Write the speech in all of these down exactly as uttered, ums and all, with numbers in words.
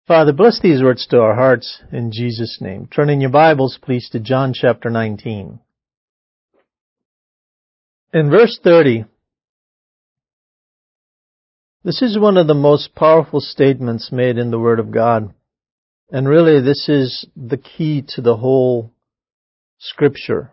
Father, bless these words to our hearts in Jesus' name. Turn in your Bibles, please, to John chapter nineteen. In verse thirty, this is one of the most powerful statements made in the Word of God. And really, this is the key to the whole Scripture.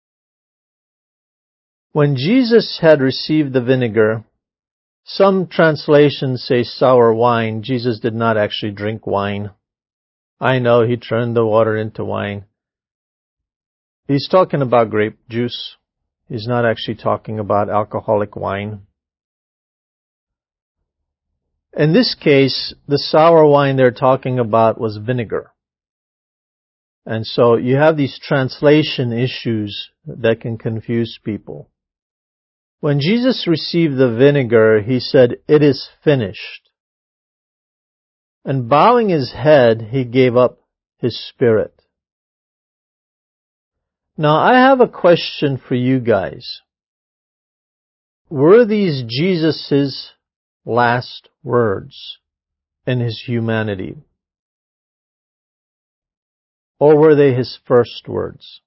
When Jesus had received the vinegar, some translations say sour wine. Jesus did not actually drink wine. I know he turned the water into wine. He's talking about grape juice. He's not actually talking about alcoholic wine. In this case, the sour wine they're talking about was vinegar. And so you have these translation issues that can confuse people. When Jesus received the vinegar, he said, "It is finished." And bowing his head, he gave up his spirit. Now, I have a question for you guys. Were these Jesus' last words in his humanity? Or were they his first words?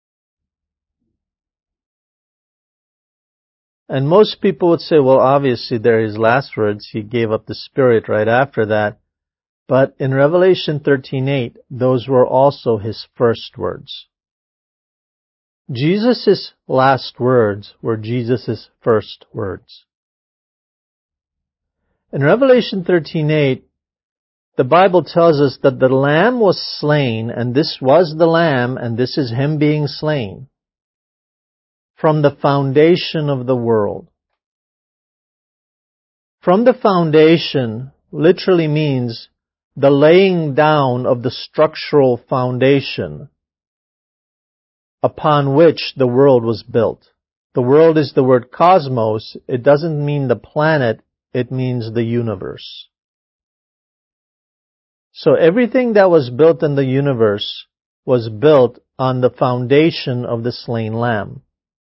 And most people would say, well, obviously they're his last words. He gave up the Spirit right after that. But in Revelation thirteen eight, those were also his first words. Jesus' last words were Jesus' first words. In Revelation thirteen eight, the Bible tells us that the Lamb was slain, and this was the Lamb, and this is him being slain, from the foundation of the world. From the foundation literally means the laying down of the structural foundation upon which the world was built. The world is the word cosmos. It doesn't mean the planet, it means the universe. So everything that was built in the universe was built on the foundation of the slain Lamb.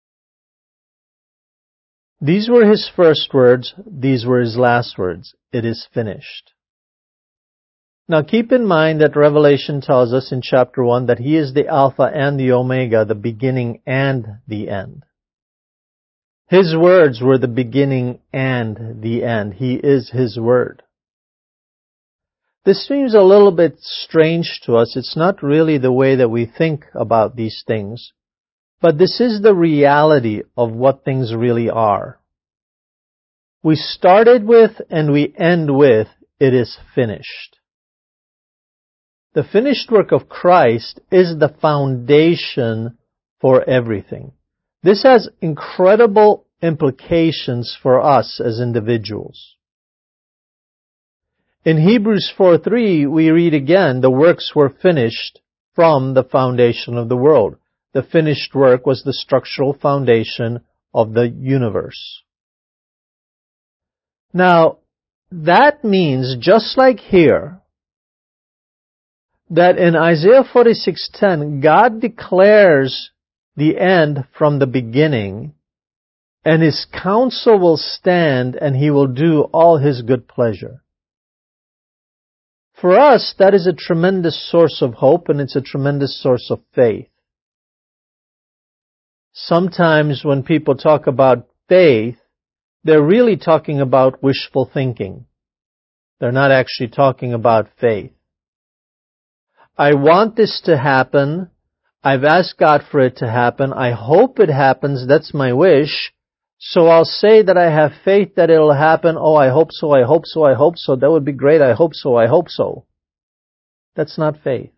These were his first words. These were his last words. It is finished. Now keep in mind that Revelation tells us in chapter one that he is the Alpha and the Omega, the beginning and the end. His words were the beginning and the end. He is his word. This seems a little bit strange to us. It's not really the way that we think about these things. But this is the reality of what things really are. We started with and we end with, it is finished. The finished work of Christ is the foundation for everything. This has incredible implications for us as individuals. In Hebrews four three, we read again, the works were finished from the foundation of the world. The finished work was the structural foundation of the universe. Now, that means, just like here, that in Isaiah forty-six ten, God declares the end from the beginning, and his counsel will stand, and he will do all his good pleasure. For us, that is a tremendous source of hope, and it's a tremendous source of faith. Sometimes when people talk about faith, they're really talking about wishful thinking. They're not actually talking about faith. I want this to happen. I've asked God for it to happen. I hope it happens. That's my wish. So I'll say that I have faith that it'll happen. Oh, I hope so, I hope so, I hope so. That would be great. I hope so, I hope so. That's not faith.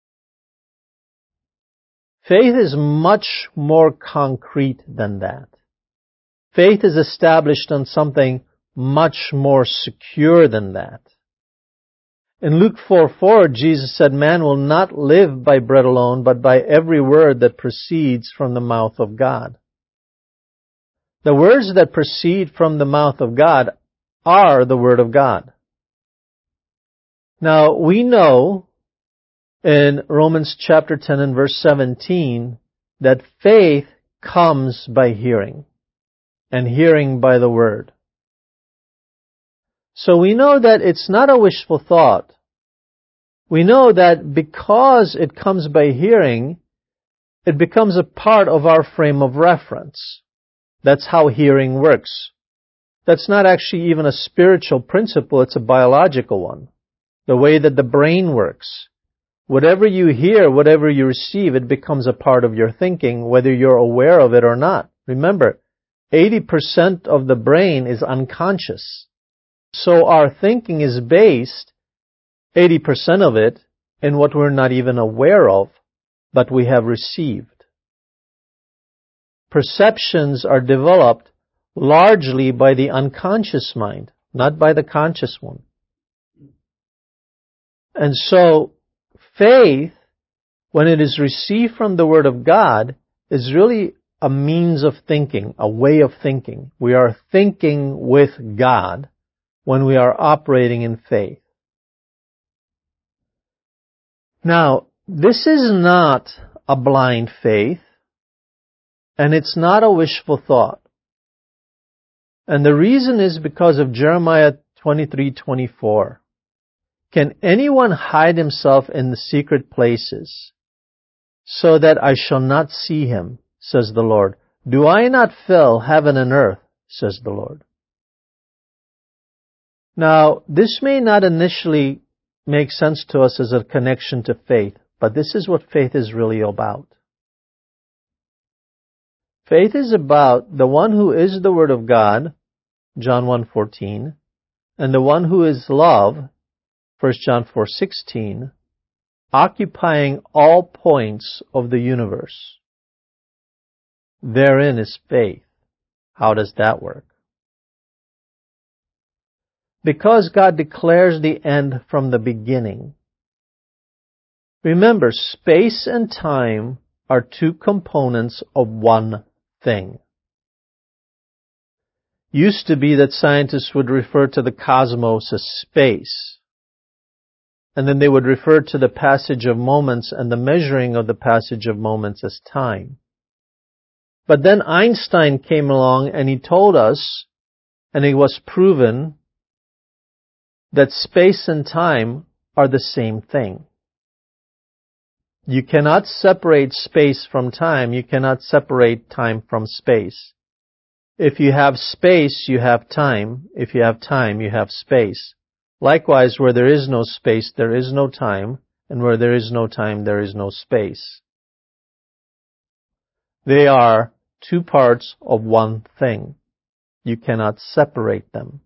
Faith is much more concrete than that. Faith is established on something much more secure than that. In Luke four four, Jesus said, "Man will not live by bread alone, but by every word that proceeds from the mouth of God." The words that proceed from the mouth of God are the Word of God. Now, we know in Romans chapter ten and verse seventeen that faith comes by hearing, and hearing by the Word. So we know that it's not a wishful thought we know that because it comes by hearing, it becomes a part of our frame of reference. That's how hearing works. That's not actually even a spiritual principle, it's a biological one. The way that the brain works. Whatever you hear, whatever you receive, it becomes a part of your thinking, whether you're aware of it or not. Remember, eighty percent of the brain is unconscious. So our thinking is based, eighty percent of it, in what we're not even aware of, but we have received. Perceptions are developed largely by the unconscious mind, not by the conscious one. And so, faith, when it is received from the Word of God, is really a means of thinking, a way of thinking. We are thinking with God when we are operating in faith. Now, this is not a blind faith, and it's not a wishful thought. And the reason is because of Jeremiah twenty-three twenty-four. Can anyone hide himself in the secret places, so that I shall not see him, says the Lord? Do I not fill heaven and earth, says the Lord? Now, this may not initially make sense to us as a connection to faith, but this is what faith is really about. Faith is about the one who is the Word of God, John one fourteen, and the one who is love, First John four sixteen, occupying all points of the universe. Therein is faith. How does that work? Because God declares the end from the beginning. Remember, space and time are two components of one thing. Used to be that scientists would refer to the cosmos as space. And then they would refer to the passage of moments and the measuring of the passage of moments as time. But then Einstein came along and he told us, and it was proven, that space and time are the same thing. You cannot separate space from time. You cannot separate time from space. If you have space, you have time. If you have time, you have space. Likewise, where there is no space, there is no time, and where there is no time, there is no space. They are two parts of one thing. You cannot separate them.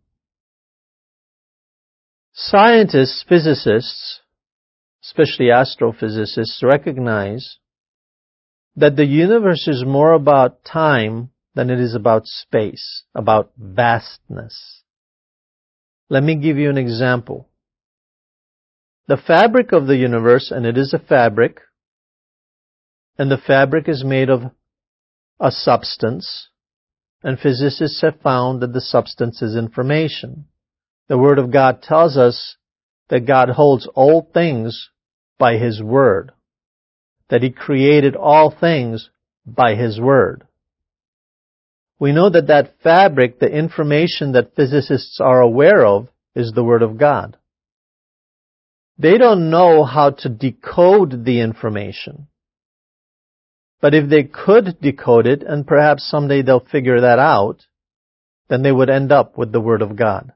Scientists, physicists, especially astrophysicists, recognize that the universe is more about time than it is about space, about vastness. Let me give you an example. The fabric of the universe, and it is a fabric, and the fabric is made of a substance, and physicists have found that the substance is information. The Word of God tells us that God holds all things by His Word, that He created all things by His Word. We know that that fabric, the information that physicists are aware of, is the Word of God. They don't know how to decode the information. But if they could decode it, and perhaps someday they'll figure that out, then they would end up with the Word of God.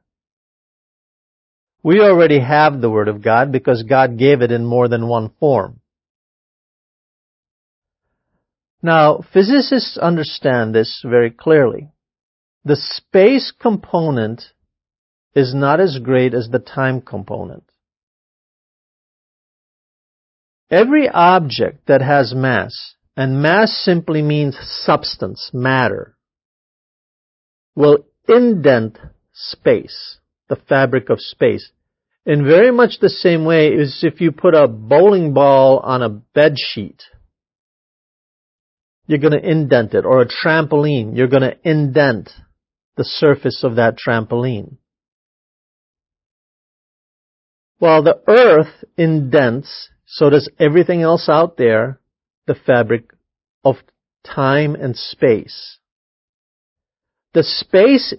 We already have the Word of God because God gave it in more than one form. Now, physicists understand this very clearly. The space component is not as great as the time component. Every object that has mass, and mass simply means substance, matter, will indent space, the fabric of space, in very much the same way as if you put a bowling ball on a bed sheet. You're going to indent it, or a trampoline, you're going to indent the surface of that trampoline. While the earth indents, so does everything else out there, the fabric of time and space. The space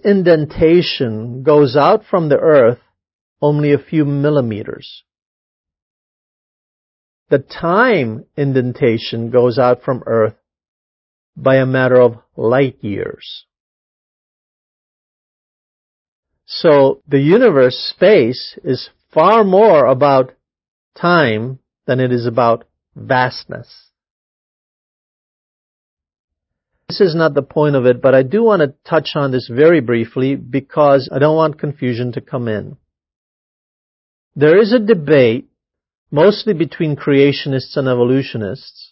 indentation goes out from the earth only a few millimeters. the time indentation goes out from Earth by a matter of light years. So the universe, space, is far more about time than it is about vastness. This is not the point of it, but I do want to touch on this very briefly because I don't want confusion to come in. There is a debate, mostly between creationists and evolutionists.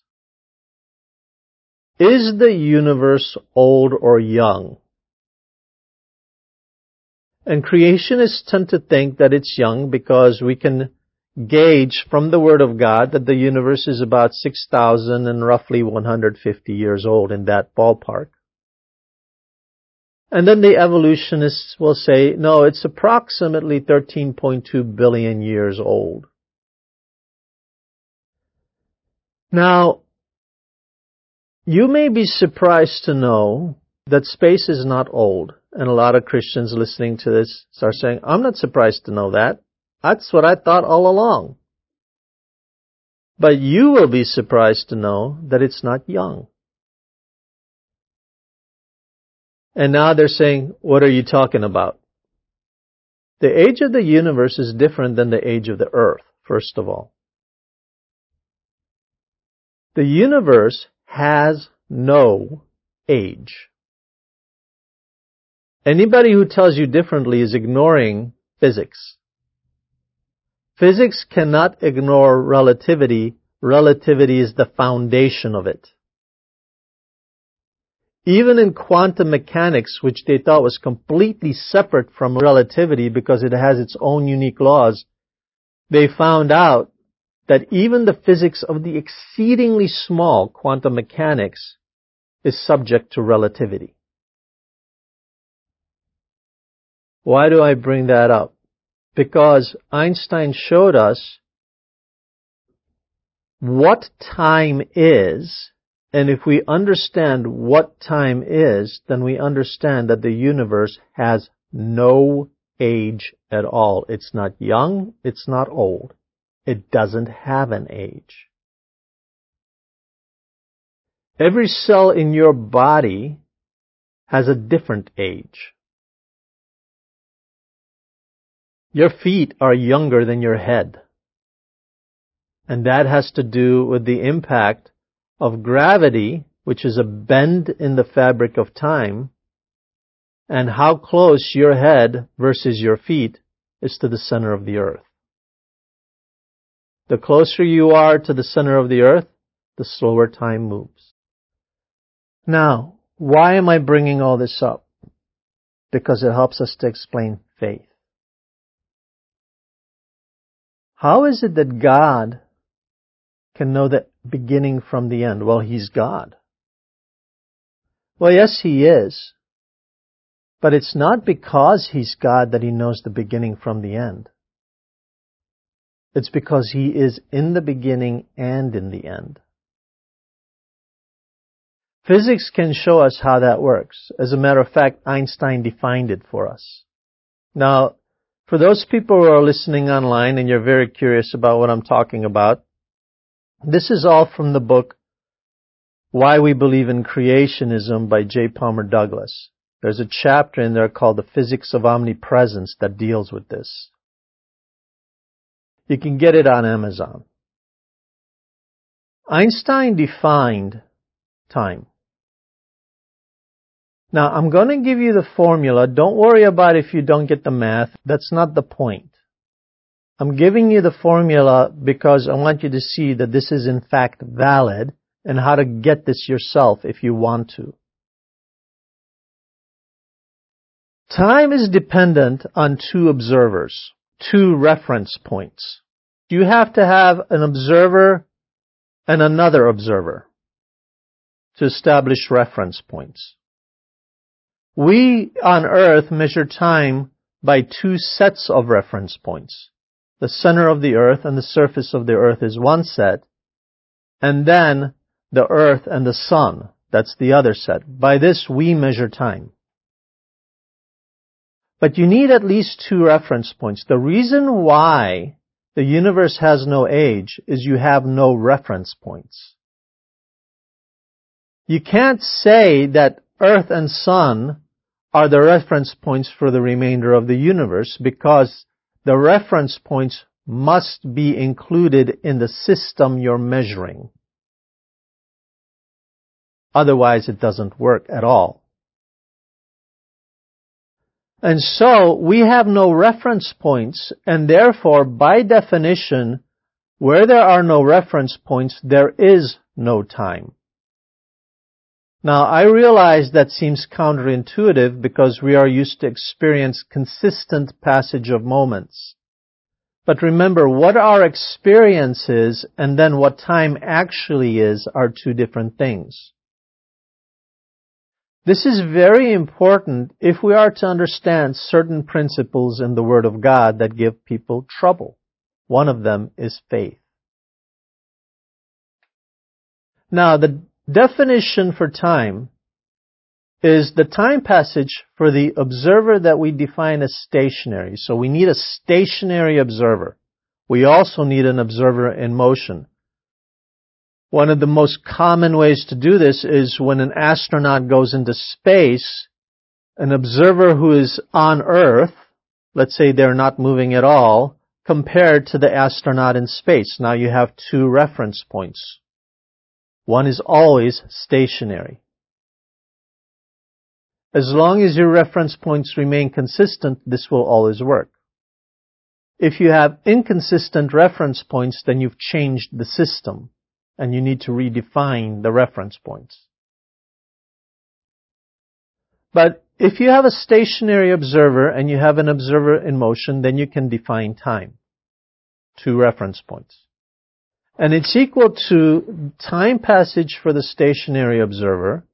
Is the universe old or young? And creationists tend to think that it's young because we can gauge from the Word of God that the universe is about six thousand and roughly one hundred fifty years old, in that ballpark. And then the evolutionists will say, no, it's approximately thirteen point two billion years old. Now, you may be surprised to know that space is not old. And a lot of Christians listening to this are saying, I'm not surprised to know that. That's what I thought all along. But you will be surprised to know that it's not young. And now they're saying, what are you talking about? The age of the universe is different than the age of the earth, first of all. The universe has no age. Anybody who tells you differently is ignoring physics. Physics cannot ignore relativity. Relativity is the foundation of it. Even in quantum mechanics, which they thought was completely separate from relativity because it has its own unique laws, they found out that even the physics of the exceedingly small quantum mechanics is subject to relativity. Why do I bring that up? Because Einstein showed us what time is, and if we understand what time is, then we understand that the universe has no age at all. It's not young, it's not old. It doesn't have an age. Every cell in your body has a different age. Your feet are younger than your head. And that has to do with the impact of gravity, which is a bend in the fabric of time, and how close your head versus your feet is to the center of the earth. The closer you are to the center of the earth, the slower time moves. Now, why am I bringing all this up? Because it helps us to explain faith. How is it that God can know the beginning from the end? Well, He's God. Well, yes, He is. But it's not because He's God that He knows the beginning from the end. It's because He is in the beginning and in the end. Physics can show us how that works. As a matter of fact, Einstein defined it for us. Now, for those people who are listening online and you're very curious about what I'm talking about, this is all from the book Why We Believe in Creationism by J. Palmer Douglas. There's a chapter in there called The Physics of Omnipresence that deals with this. You can get it on Amazon. Einstein defined time. Now, I'm going to give you the formula. Don't worry about if you don't get the math. That's not the point. I'm giving you the formula because I want you to see that this is in fact valid and how to get this yourself if you want to. Time is dependent on two observers, two reference points. You have to have an observer and another observer to establish reference points. We on Earth measure time by two sets of reference points. The center of the Earth and the surface of the Earth is one set, and then the Earth and the Sun, that's the other set. By this we measure time. But you need at least two reference points. The reason why the universe has no age is you have no reference points. You can't say that Earth and Sun are the reference points for the remainder of the universe because the reference points must be included in the system you're measuring. Otherwise, it doesn't work at all. And so, we have no reference points, and therefore, by definition, where there are no reference points, there is no time. Now, I realize that seems counterintuitive because we are used to experience consistent passage of moments. But remember, what our experience is and then what time actually is are two different things. This is very important if we are to understand certain principles in the Word of God that give people trouble. One of them is faith. Now, the definition for time is the time passage for the observer that we define as stationary. So we need a stationary observer. We also need an observer in motion. One of the most common ways to do this is when an astronaut goes into space, an observer who is on Earth, let's say they're not moving at all, compared to the astronaut in space. Now you have two reference points. One is always stationary. As long as your reference points remain consistent, this will always work. If you have inconsistent reference points, then you've changed the system, and you need to redefine the reference points. But if you have a stationary observer and you have an observer in motion, then you can define time. Two reference points. And it's equal to time passage for the stationary observer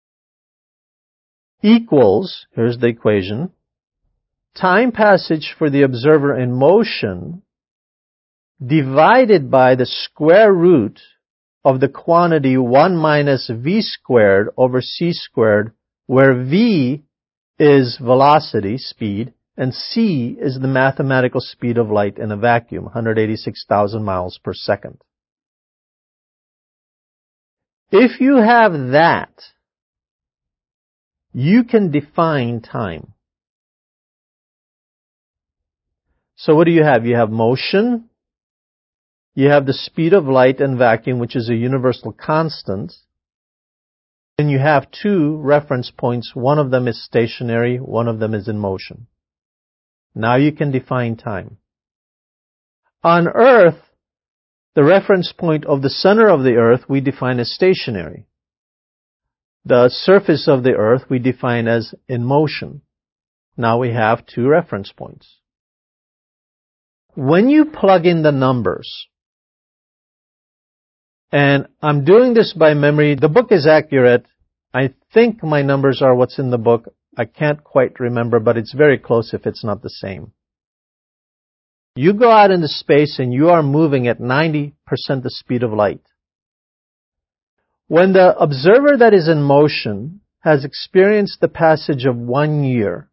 equals, here's the equation, time passage for the observer in motion divided by the square root of the quantity one minus v squared over c squared, where v is velocity, speed, and c is the mathematical speed of light in a vacuum, one hundred eighty-six thousand miles per second. If you have that, you can define time. So what do you have? You have motion, you have the speed of light in vacuum, which is a universal constant, and you have two reference points. One of them is stationary, one of them is in motion. Now you can define time. On Earth, the reference point of the center of the Earth we define as stationary. The surface of the Earth we define as in motion. Now we have two reference points. When you plug in the numbers, and I'm doing this by memory, the book is accurate. I think my numbers are what's in the book. I can't quite remember, but it's very close if it's not the same. You go out into space and you are moving at ninety percent the speed of light. When the observer that is in motion has experienced the passage of one year,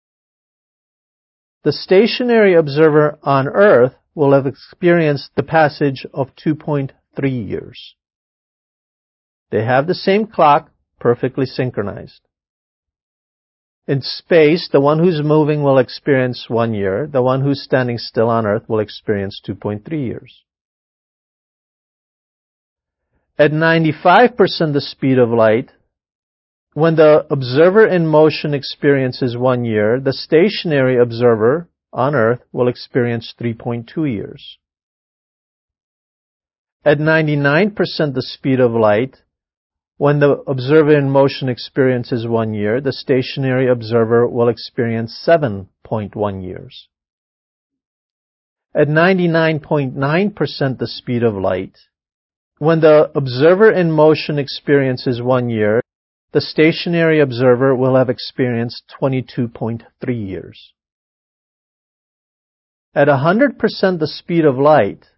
the stationary observer on Earth will have experienced the passage of two point three years. They have the same clock, perfectly synchronized. In space, the one who's moving will experience one year. The one who's standing still on Earth will experience two point three years. At ninety-five percent the speed of light, when the observer in motion experiences one year, the stationary observer on Earth will experience three point two years. At ninety-nine percent the speed of light, when the observer in motion experiences one year, the stationary observer will experience seven point one years. At ninety-nine point nine percent the speed of light, when the observer in motion experiences one year, the stationary observer will have experienced twenty-two point three years. At one hundred percent the speed of light,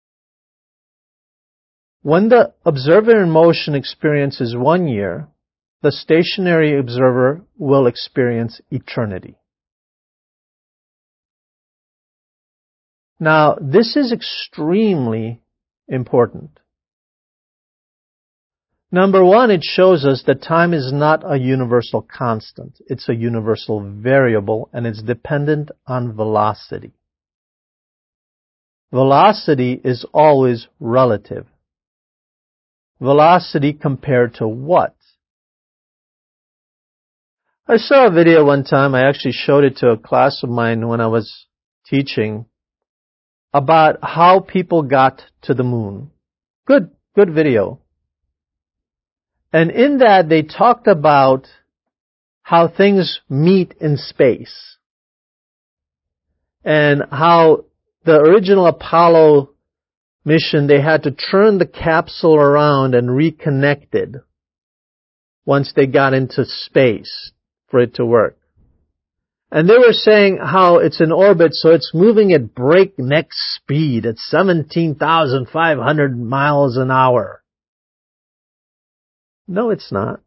when the observer in motion experiences one year, the stationary observer will experience eternity. Now, this is extremely important. Number one, it shows us that time is not a universal constant. It's a universal variable, and it's dependent on velocity. Velocity is always relative. Velocity compared to what? I saw a video one time, I actually showed it to a class of mine when I was teaching, about how people got to the moon. Good, good video. And in that, they talked about how things meet in space. And how the original Apollo mission, they had to turn the capsule around and reconnect it once they got into space for it to work. And they were saying how it's in orbit, so it's moving at breakneck speed at seventeen thousand five hundred miles an hour. No, it's not.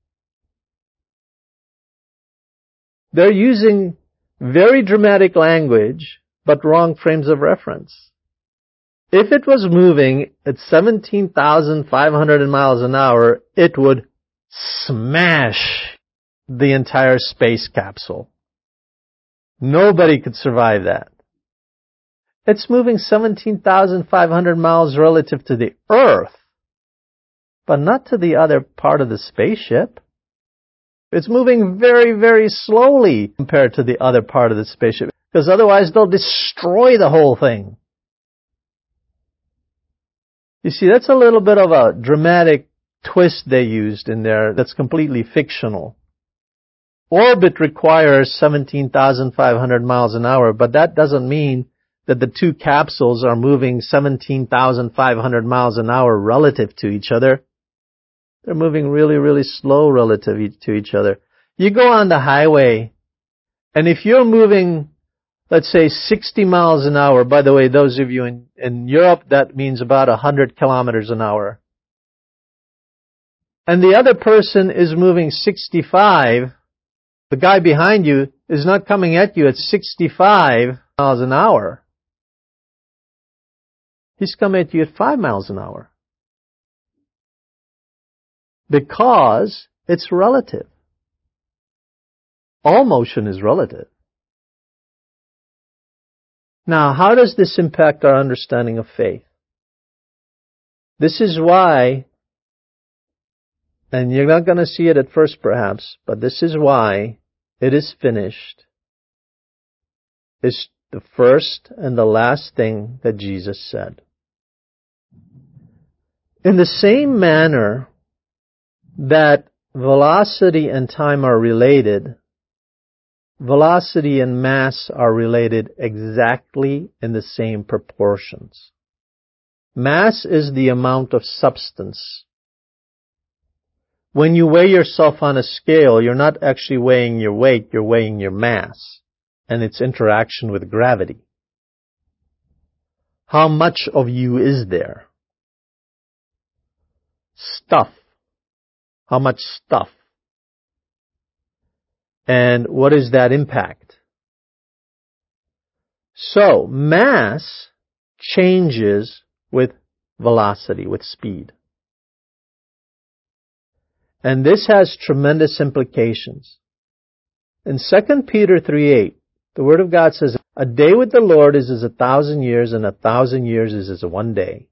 They're using very dramatic language, but wrong frames of reference. If it was moving at seventeen thousand five hundred miles an hour, it would smash the entire space capsule. Nobody could survive that. It's moving seventeen thousand five hundred miles relative to the Earth, but not to the other part of the spaceship. It's moving very, very slowly compared to the other part of the spaceship, because otherwise they'll destroy the whole thing. You see, that's a little bit of a dramatic twist they used in there that's completely fictional. Orbit requires seventeen thousand five hundred miles an hour, but that doesn't mean that the two capsules are moving seventeen thousand five hundred miles an hour relative to each other. They're moving really, really slow relative to each other. You go on the highway, and if you're moving, let's say, sixty miles an hour, by the way, those of you in, in Europe, that means about one hundred kilometers an hour. And the other person is moving sixty-five, the guy behind you is not coming at you at sixty-five miles an hour. He's coming at you at five miles an hour. Because it's relative. All motion is relative. Now, how does this impact our understanding of faith? This is why, and you're not going to see it at first perhaps, but this is why it is finished is the first and the last thing that Jesus said. In the same manner that velocity and time are related, velocity and mass are related exactly in the same proportions. Mass is the amount of substance. When you weigh yourself on a scale, you're not actually weighing your weight, you're weighing your mass and its interaction with gravity. How much of you is there? Stuff. How much stuff? And what is that impact? So, mass changes with velocity, with speed. And this has tremendous implications. In Second Peter three eight, the Word of God says, "A day with the Lord is as a thousand years, and a thousand years is as one day."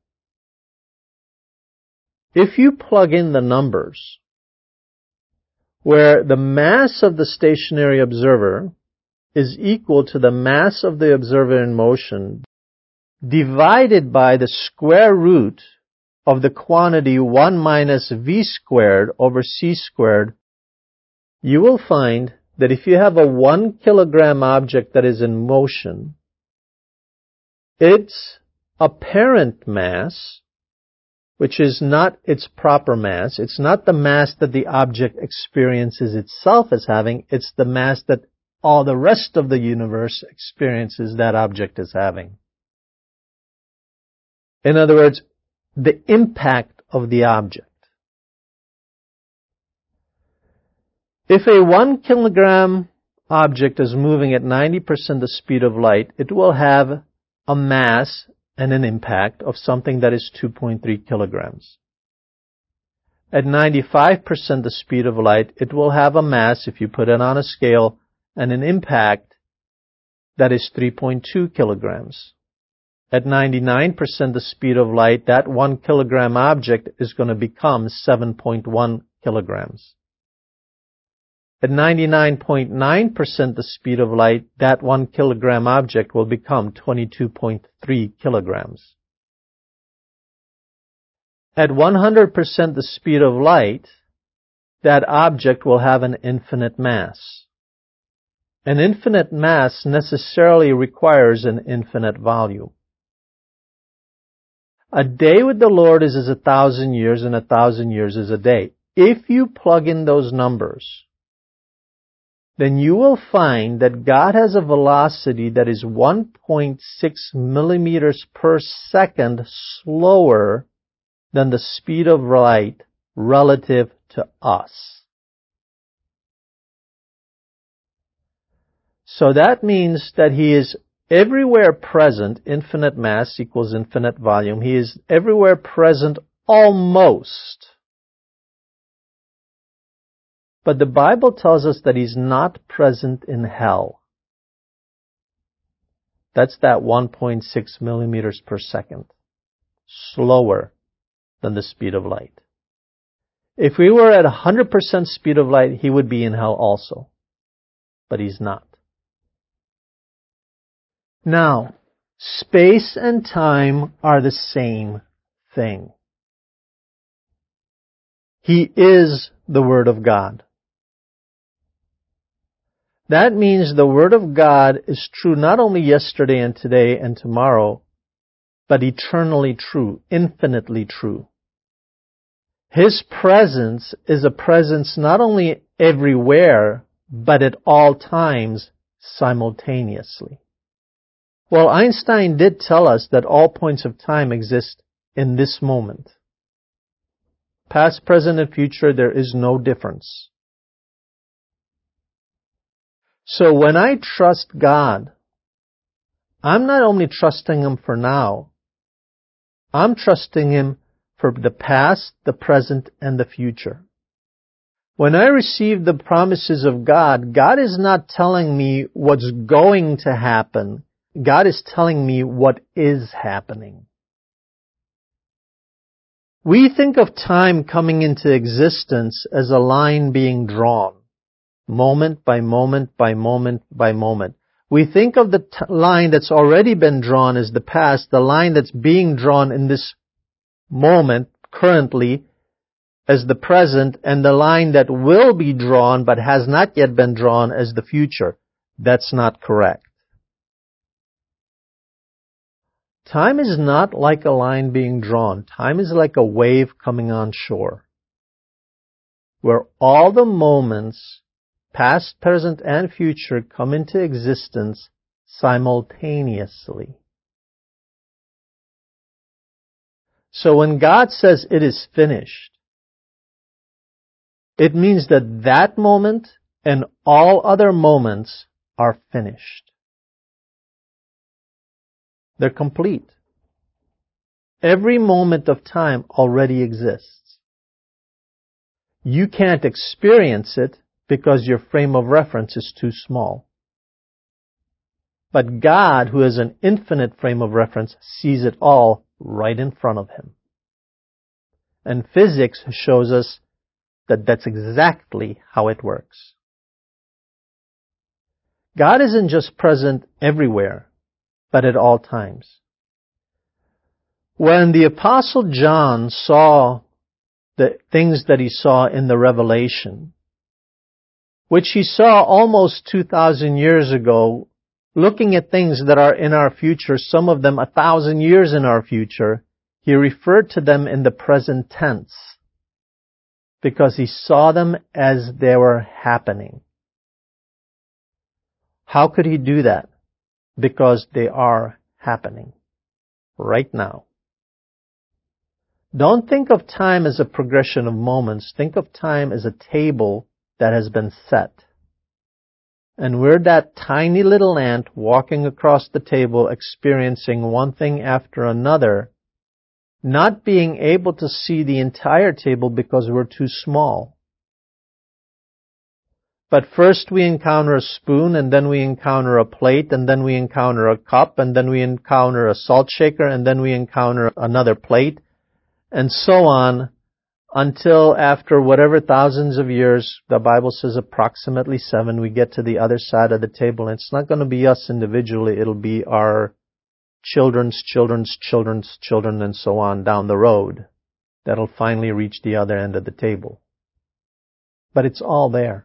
If you plug in the numbers, where the mass of the stationary observer is equal to the mass of the observer in motion, divided by the square root of the quantity one minus v squared over c squared, you will find that if you have a one kilogram object that is in motion, its apparent mass, which is not its proper mass, it's not the mass that the object experiences itself as having, it's the mass that all the rest of the universe experiences that object as having. In other words, the impact of the object. If a one kilogram object is moving at ninety percent the speed of light, it will have a mass and an impact of something that is two point three kilograms. At ninety-five percent the speed of light, it will have a mass, if you put it on a scale, and an impact that is three point two kilograms. At ninety-nine percent the speed of light, that one kilogram object is going to become seven point one kilograms. At ninety-nine point nine percent the speed of light, that one kilogram object will become twenty-two point three kilograms. At one hundred percent the speed of light, that object will have an infinite mass. An infinite mass necessarily requires an infinite volume. A day with the Lord is as a thousand years, and a thousand years is a day. If you plug in those numbers, then you will find that God has a velocity that is one point six millimeters per second slower than the speed of light relative to us. So that means that He is everywhere present. Infinite mass equals infinite volume. He is everywhere present almost. But the Bible tells us that He's not present in hell. That's that one point six millimeters per second. Slower than the speed of light. If we were at one hundred percent speed of light, He would be in hell also. But He's not. Now, space and time are the same thing. He is the Word of God. That means the Word of God is true not only yesterday and today and tomorrow, but eternally true, infinitely true. His presence is a presence not only everywhere, but at all times simultaneously. Well, Einstein did tell us that all points of time exist in this moment. Past, present, and future, there is no difference. So when I trust God, I'm not only trusting Him for now, I'm trusting Him for the past, the present, and the future. When I receive the promises of God, God is not telling me what's going to happen. God is telling me what is happening. We think of time coming into existence as a line being drawn, moment by moment by moment by moment. We think of the t- line that's already been drawn as the past, the line that's being drawn in this moment, currently, as the present, and the line that will be drawn but has not yet been drawn as the future. That's not correct. Time is not like a line being drawn. Time is like a wave coming on shore, where all the moments, past, present, and future, come into existence simultaneously. So when God says it is finished, it means that that moment and all other moments are finished. They're complete. Every moment of time already exists. You can't experience it because your frame of reference is too small. But God, who has an infinite frame of reference, sees it all right in front of Him. And physics shows us that that's exactly how it works. God isn't just present everywhere, but at all times. When the Apostle John saw the things that he saw in the Revelation, which he saw almost two thousand years ago, looking at things that are in our future, some of them a thousand years in our future, he referred to them in the present tense because he saw them as they were happening. How could he do that? Because they are happening right now. Don't think of time as a progression of moments. Think of time as a table that has been set. And we're that tiny little ant walking across the table, experiencing one thing after another, not being able to see the entire table because we're too small. But first we encounter a spoon, and then we encounter a plate, and then we encounter a cup, and then we encounter a salt shaker, and then we encounter another plate, and so on, until after whatever thousands of years, the Bible says approximately seven, we get to the other side of the table. And it's not going to be us individually, it'll be our children's children's children's children, and so on down the road, that'll finally reach the other end of the table. But it's all there.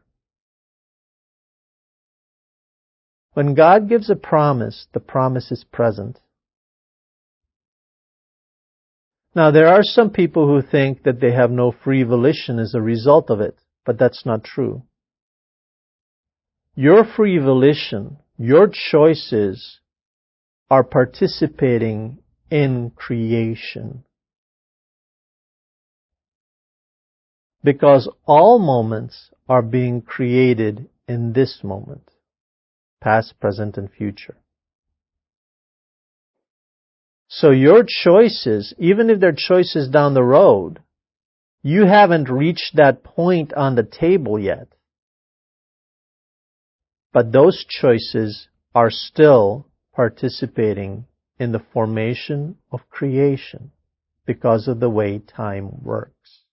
When God gives a promise, the promise is present. Now, there are some people who think that they have no free volition as a result of it, but that's not true. Your free volition, your choices, are participating in creation. Because all moments are being created in this moment. Past, present, and future. So your choices, even if they're choices down the road, you haven't reached that point on the table yet. But those choices are still participating in the formation of creation because of the way time works.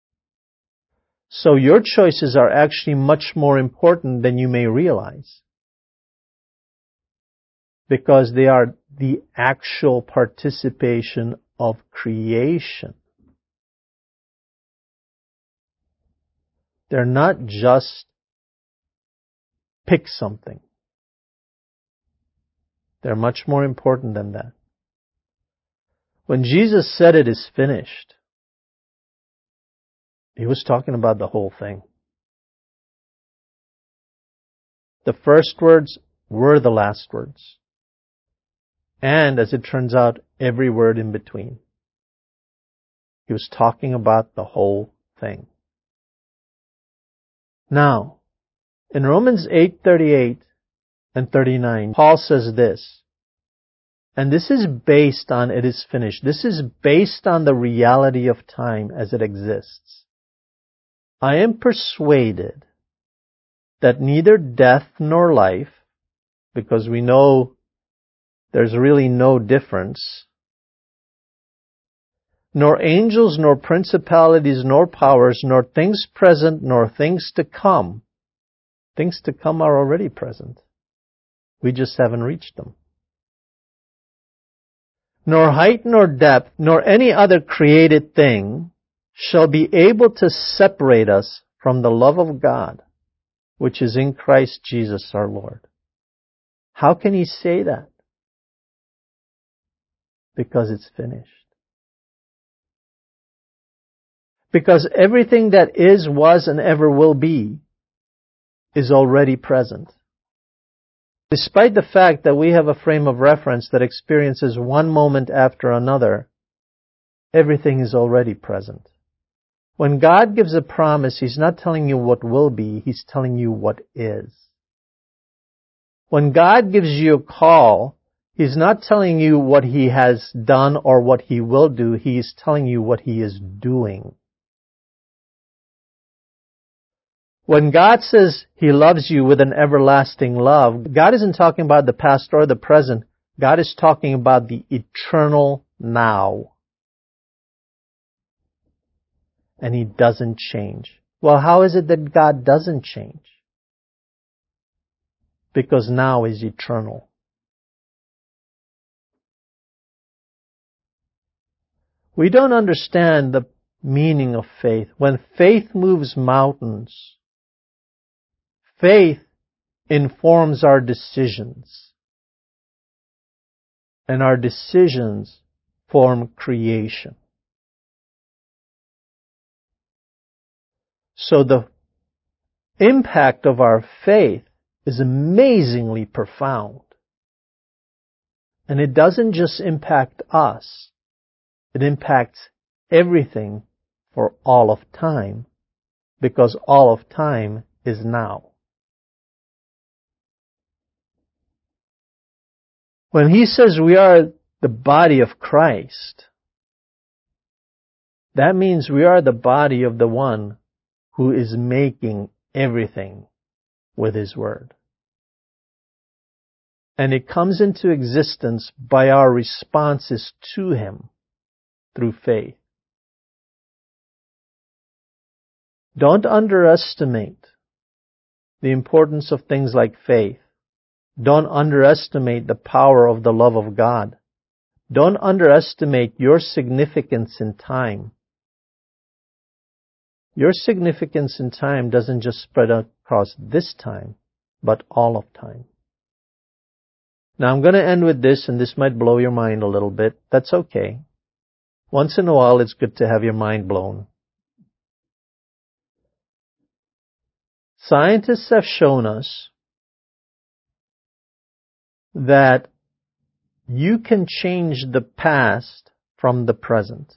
So your choices are actually much more important than you may realize, because they are the actual participation of creation. They're not just pick something. They're much more important than that. When Jesus said it is finished, He was talking about the whole thing. The first words were the last words. And, as it turns out, every word in between. He was talking about the whole thing. Now, in Romans eight thirty-eight and thirty-nine, Paul says this, and this is based on it is finished. This is based on the reality of time as it exists. I am persuaded that neither death nor life, because we know there's really no difference, nor angels, nor principalities, nor powers, nor things present, nor things to come. Things to come are already present. We just haven't reached them. Nor height, nor depth, nor any other created thing shall be able to separate us from the love of God, which is in Christ Jesus our Lord. How can he say that? Because it's finished. Because everything that is, was, and ever will be is already present. Despite the fact that we have a frame of reference that experiences one moment after another, everything is already present. When God gives a promise, He's not telling you what will be, He's telling you what is. When God gives you a call, He's not telling you what He has done or what He will do, He is telling you what He is doing. When God says He loves you with an everlasting love, God isn't talking about the past or the present. God is talking about the eternal now. And He doesn't change. Well, how is it that God doesn't change? Because now is eternal. We don't understand the meaning of faith. When faith moves mountains, faith informs our decisions. And our decisions form creation. So the impact of our faith is amazingly profound. And it doesn't just impact us. It impacts everything for all of time, because all of time is now. When he says we are the body of Christ, that means we are the body of the one who is making everything with his word. And it comes into existence by our responses to him through faith. Don't underestimate the importance of things like faith. Don't underestimate the power of the love of God. Don't underestimate your significance in time. Your significance in time doesn't just spread across this time, but all of time. Now I'm going to end with this, and this might blow your mind a little bit. That's okay. Once in a while, it's good to have your mind blown. Scientists have shown us that you can change the past from the present.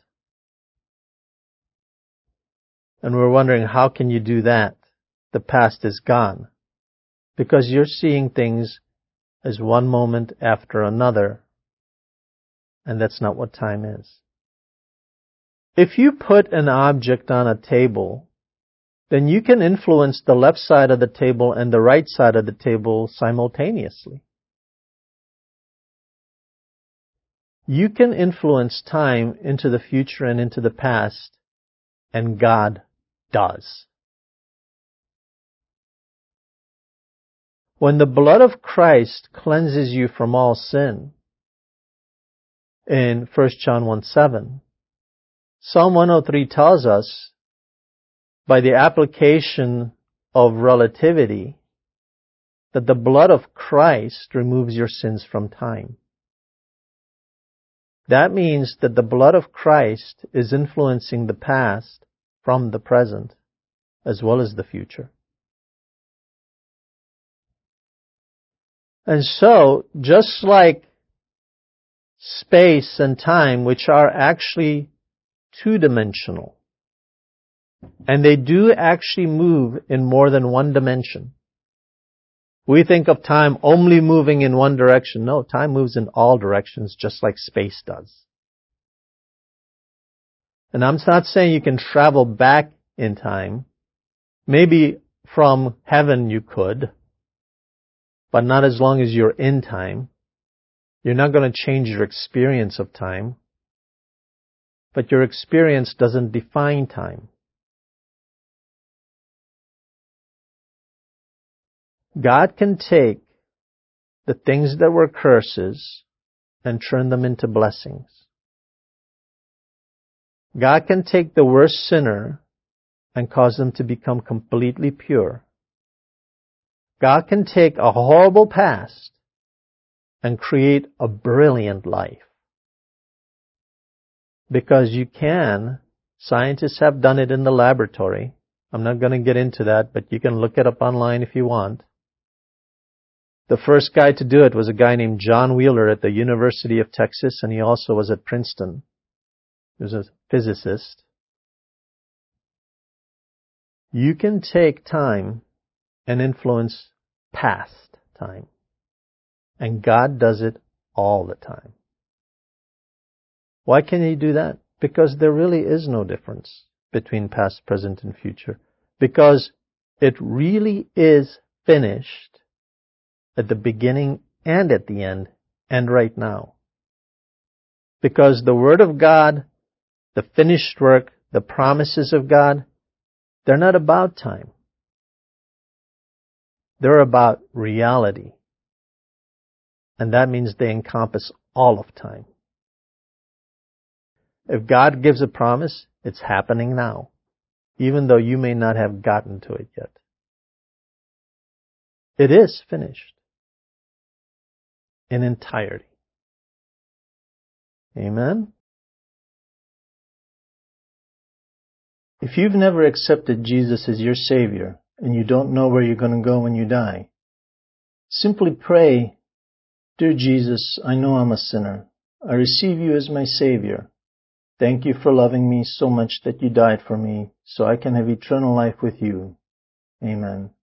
And we're wondering, how can you do that? The past is gone. Because you're seeing things as one moment after another. And that's not what time is. If you put an object on a table, then you can influence the left side of the table and the right side of the table simultaneously. You can influence time into the future and into the past, and God does. When the blood of Christ cleanses you from all sin, in First John one seven, Psalm one oh three tells us, by the application of relativity, that the blood of Christ removes your sins from time. That means that the blood of Christ is influencing the past from the present, as well as the future. And so, just like space and time, which are actually two-dimensional, and they do actually move in more than one dimension. We think of time only moving in one direction. No, time moves in all directions, just like space does. And I'm not saying you can travel back in time. Maybe from heaven you could, but not as long as you're in time. You're not going to change your experience of time, but your experience doesn't define time. God can take the things that were curses and turn them into blessings. God can take the worst sinner and cause them to become completely pure. God can take a horrible past and create a brilliant life. Because you can. Scientists have done it in the laboratory. I'm not going to get into that, but you can look it up online if you want. The first guy to do it was a guy named John Wheeler at the University of Texas, and he also was at Princeton. He was a physicist. You can take time and influence past time. And God does it all the time. Why can He do that? Because there really is no difference between past, present, and future. Because it really is finished at the beginning and at the end, and right now. Because the Word of God, the finished work, the promises of God, they're not about time. They're about reality. And that means they encompass all of time. If God gives a promise, it's happening now, even though you may not have gotten to it yet. It is finished in entirety. Amen? If you've never accepted Jesus as your Savior and you don't know where you're going to go when you die, simply pray, "Dear Jesus, I know I'm a sinner. I receive you as my Savior. Thank you for loving me so much that you died for me so I can have eternal life with you. Amen."